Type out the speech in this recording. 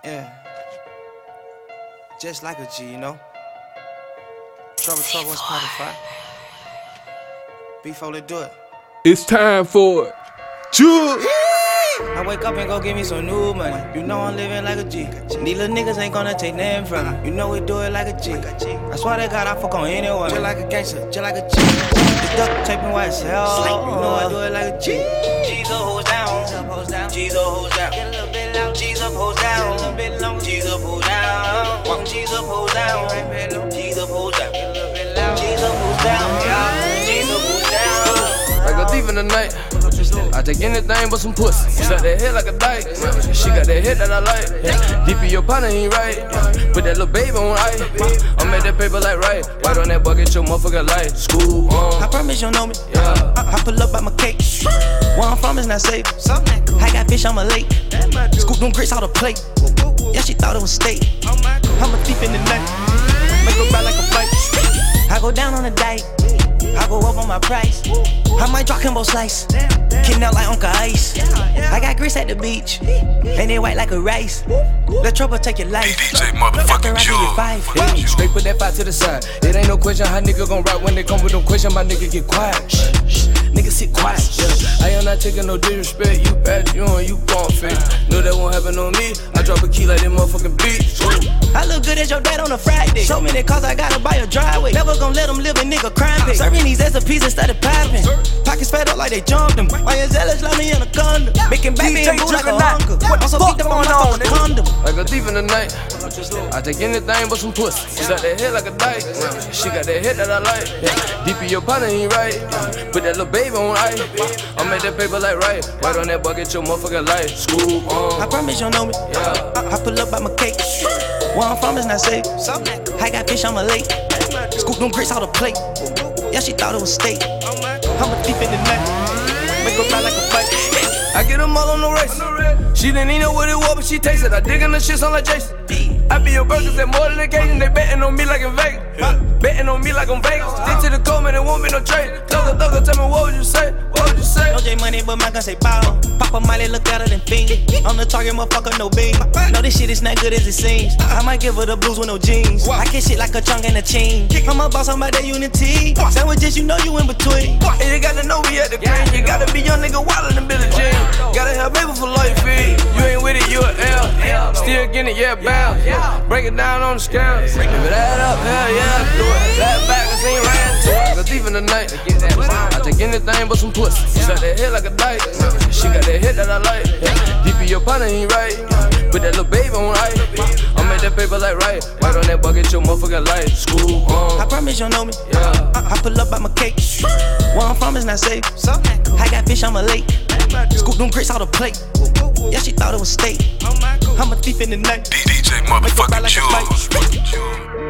Yeah. Just like a G, you know? Trouble, what's part of fire? Before they do it. It's time for it. I wake up and go get me some new money. You know I'm living like a G. These little niggas ain't gonna take nothing from me. You know we do it like a G. I swear to God I fuck on anyone. Just like a gangster, just like a G. The duck taping white as hell. You know I do it like a G. G's up, hoes down. G's up, hoes down. Get a little bit loud. G's up, hoes down. Get a little bit long. G's up, hoes down. Walk G's up, hoes down. G's up, hoes down. Get a little bit loud. G's up, hoes down. G's up, hoes down. Like a thief in the night. I take anything but some pussy. She got that head like a dyke. She got that head that I like. Deep in your partner ain't right. Put that little baby on ice. I made that paper like right. White on that bucket, your motherfucker light. School on. I promise you know me. Yeah. I pull up by my cake. Where I'm from is not safe. I got fish on my lake. Scoop them grits out the plate. Yeah, she thought it was steak. I'm a thief in the night. Make her ride like a fight. I go down on the dike. I go up on my price. I might drop Kimbo Slice. Kicking out like Uncle Ice. I got grits at the beach. And they white like a rice. Let trouble take your life. DJ motherfucking Jewel. Straight put that 5 to the side. It ain't no question how nigga gon' rap when they come with no question. My nigga get quiet. Nigga sit quiet. Yeah. I am not taking no disrespect. You bad, you on, you gon' fit. Know that won't happen on me. I drop a key like that motherfucking beat. I look good as your dad on a Friday. So many cars I gotta buy a driveway. Never gon' let them live a nigga crime pay. Serving these SOPs instead of popping. Pockets fed up like they jumped them. Why you zealous, love me in a condom. Making baby and boo like a hunger. Also beat them on my condom. Like a thief in the night. I take anything but some pussy. She got that head like a dyke. She got that head that I like. Deep in your partner ain't right. Put that little baby on ice. I made that paper like right. White on that bucket, your motherfucker light. School on. I promise you know me. Yeah. I pull up by my cake. Where I'm from is not safe. I got fish on my lake. Scoop them grits out the plate. Yeah, she thought it was steak. I'm a thief in the night. Make her ride like a fight. I get them all on the race. She didn't even know what it was, but she tasted. I dig in the shit, sound like Jason. I be your burgers at more than occasion. They betting on me like in Vegas. Betting on me like I'm Vegas. Stick to the code, man, it won't be no trade. Thugger, tell me what would you say? What would you say? No J money, but my gun say bow. Papa Miley look better than Fiend. I'm the target, motherfucker, no bean. No, this shit is not good as it seems. I might give her the blues with no jeans. I kick shit like a chunk and a chain. I'm a boss, I'm about that unity. Sandwiches, you know you in between. And you gotta know we at the green. You gotta be young nigga wild in the Billie Jean. Gotta have baby for life feed. You ain't with it, you an L. Still getting it, yeah, bow. Break it down on the scale. If it add up, hell yeah, do it. That back, I ain't ran to it. Like a thief in the night. I take anything but some pussy. She got that head like a dyke. She got that head that I like. Deep in your partner ain't right. Put that little baby on ice. I made that paper like right. White on that bucket, your motherfucker light. School on. I promise you know me. Yeah. I pull up by my cake. Where I'm from is not safe. I got fish on my lake. Scoop them grits out the plate. Yeah, she thought it was steak. I'm a thief in the night. DJ motherfucking Jewel.